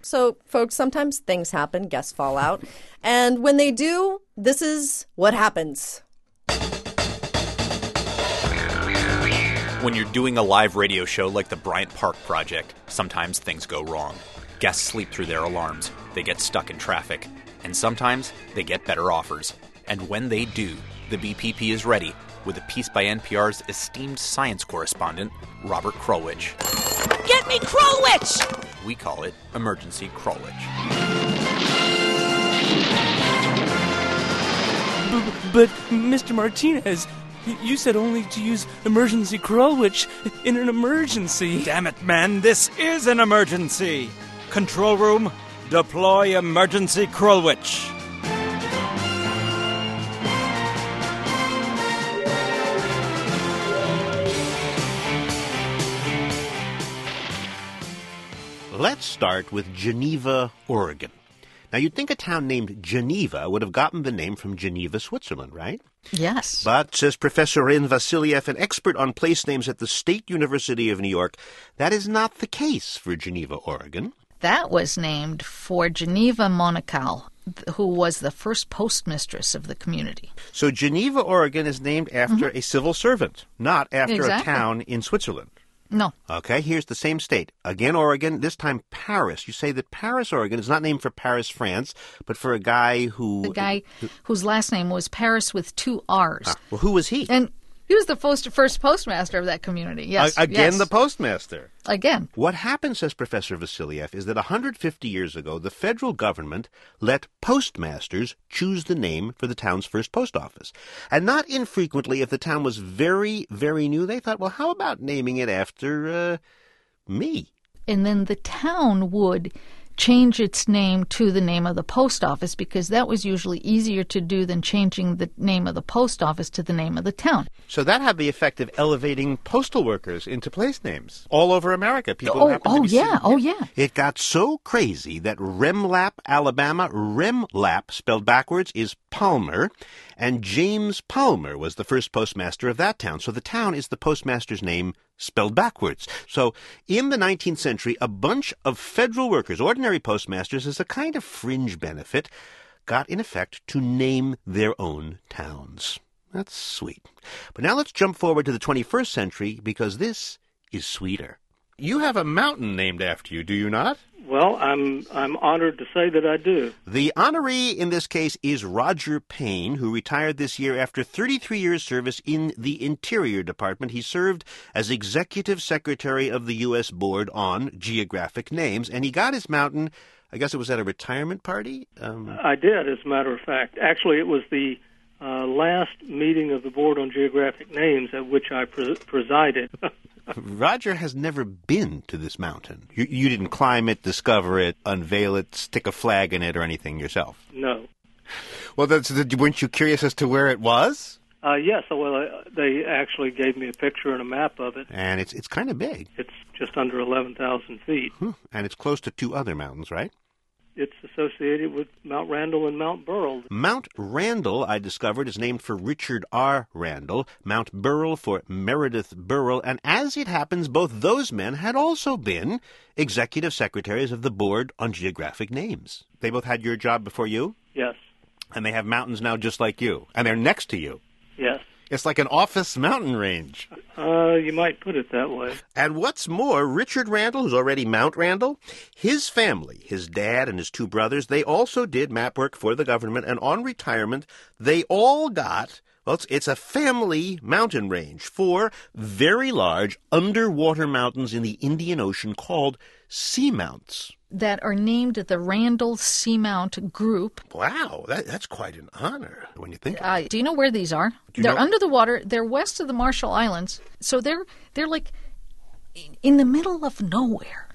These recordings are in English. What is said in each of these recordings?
So, folks, sometimes things happen, guests fall out. And when they do, this is what happens. When you're doing a live radio show like the Bryant Park Project, sometimes things go wrong. Guests sleep through their alarms, they get stuck in traffic, and sometimes they get better offers. And when they do, the BPP is ready with a piece by NPR's esteemed science correspondent, Robert Krulwich. Get me Krulwich! We call it Emergency Krulwich. But Mr. Martinez, you said only to use Emergency Krulwich in an emergency. Damn it, man, this is an emergency. Control room, deploy Emergency Krulwich. Let's start with Geneva, Oregon. Now, you'd think a town named Geneva would have gotten the name from Geneva, Switzerland, right? Yes. But, says Professor Ren Vassiliev, an expert on place names at the State University of New York, that is not the case for Geneva, Oregon. That was named for Geneva Monacal, who was the first postmistress of the community. So Geneva, Oregon is named after a civil servant, not after a town in Switzerland. No. Okay, here's the same state. Again, Oregon, this time Paris. You say that Paris, Oregon is not named for Paris, France, but for a guy who... The guy whose last name was Paris with 2 R's. Well, who was he? And he was the first postmaster of that community, yes. Again, the postmaster. Again. What happened, says Professor Vassiliev, is that 150 years ago, the federal government let postmasters choose the name for the town's first post office. And not infrequently, if the town was very, very new, they thought, well, how about naming it after, me? And then the town would change its name to the name of the post office because that was usually easier to do than changing the name of the post office to the name of the town. So that had the effect of elevating postal workers into place names all over America. People yeah. It got so crazy that Remlap, Alabama, Remlap, spelled backwards, is Palmer, and James Palmer was the first postmaster of that town. So the town is the postmaster's name spelled backwards. So in the 19th century, a bunch of federal workers, ordinary postmasters, as a kind of fringe benefit, got in effect to name their own towns. That's sweet. But now let's jump forward to the 21st century, because this is sweeter. You have a mountain named after you, do you not? Well, I'm honored to say that I do. The honoree in this case is Roger Payne, who retired this year after 33 years' service in the Interior Department. He served as Executive Secretary of the U.S. Board on Geographic Names, and he got his mountain, I guess it was at a retirement party? I did, as a matter of fact. Actually, it was the last meeting of the Board on Geographic Names at which I presided. Roger has never been to this mountain. You didn't climb it, discover it, unveil it, stick a flag in it, or anything yourself? No. Well, weren't you curious as to where it was? Yes. Well, they actually gave me a picture and a map of it. And it's kind of big. It's just under 11,000 feet. And it's close to 2 other mountains, right? It's associated with Mount Randall and Mount Burrell. Mount Randall, I discovered, is named for Richard R. Randall, Mount Burrell for Meredith Burrell, and as it happens, both those men had also been executive secretaries of the Board on Geographic Names. They both had your job before you? Yes. And they have mountains now just like you, and they're next to you. Yes. It's like an office mountain range. You might put it that way. And what's more, Richard Randall, who's already Mount Randall, his family, his dad and his 2 brothers, they also did map work for the government, and on retirement, they all got, well, it's a family mountain range, 4 very large underwater mountains in the Indian Ocean called seamounts. That are named the Randall Seamount Group. Wow, that's quite an honor when you think of it. Do you know where these are? They're under the water. They're west of the Marshall Islands. So they're like in the middle of nowhere.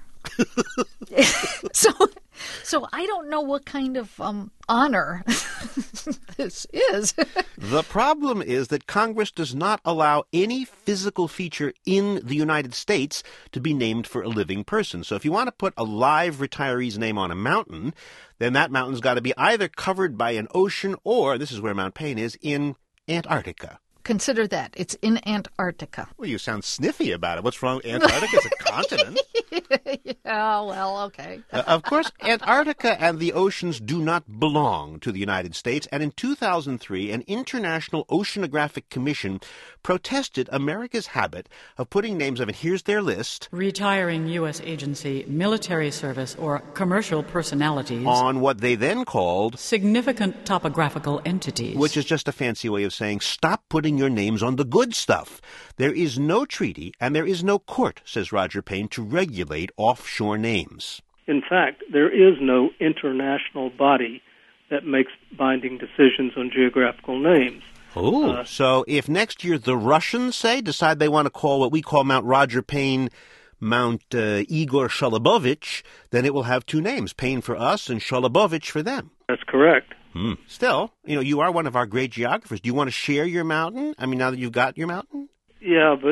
So I don't know what kind of honor this is. The problem is that Congress does not allow any physical feature in the United States to be named for a living person. So if you want to put a live retiree's name on a mountain, then that mountain's got to be either covered by an ocean or, this is where Mount Payne is, in Antarctica. Consider that. It's in Antarctica. Well, you sound sniffy about it. What's wrong? Antarctica's a continent. Yeah, well, okay. Of course, Antarctica and the oceans do not belong to the United States, and in 2003, an International Oceanographic Commission protested America's habit of putting names of, and here's their list, retiring U.S. agency, military service, or commercial personalities on what they then called significant topographical entities. Which is just a fancy way of saying, stop putting your names on the good stuff. There is no treaty and there is no court, says Roger Payne, to regulate offshore names. In fact, there is no international body that makes binding decisions on geographical names. Oh, so if next year the Russians, say, decide they want to call what we call Mount Roger Payne Mount Igor Sholobovich, then it will have two names, Payne for us and Sholobovich for them. That's correct. Still, you are one of our great geographers. Do you want to share your mountain? I mean, now that you've got your mountain? Yeah, but,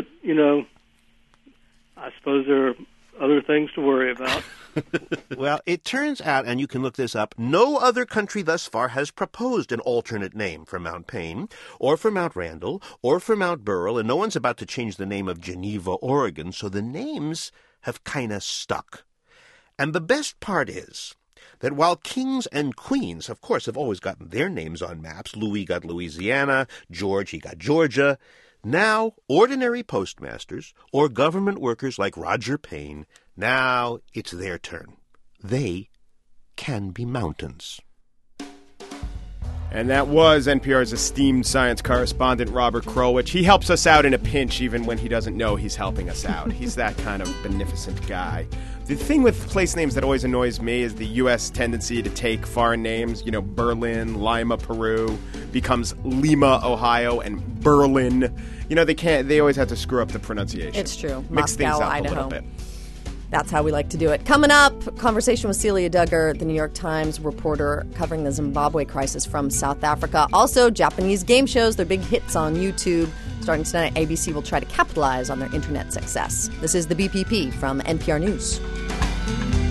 I suppose there are other things to worry about. Well, it turns out, and you can look this up, no other country thus far has proposed an alternate name for Mount Payne, or for Mount Randall, or for Mount Burrell, and no one's about to change the name of Geneva, Oregon, so the names have kind of stuck. And the best part is that while kings and queens, of course, have always gotten their names on maps, Louis got Louisiana, George, he got Georgia, now ordinary postmasters or government workers like Roger Payne, now it's their turn. They can be mountains. And that was NPR's esteemed science correspondent, Robert Krulwich. He helps us out in a pinch even when he doesn't know he's helping us out. He's that kind of beneficent guy. The thing with place names that always annoys me is the U.S. tendency to take foreign names. Berlin, Lima, Peru, becomes Lima, Ohio, and Berlin. They always have to screw up the pronunciation. It's true. Mix Moscow, things up Idaho. a little bit. That's how we like to do it. Coming up, conversation with Celia Duggar, the New York Times reporter covering the Zimbabwe crisis from South Africa. Also, Japanese game shows, their big hits on YouTube. Starting tonight, ABC will try to capitalize on their internet success. This is the BPP from NPR News.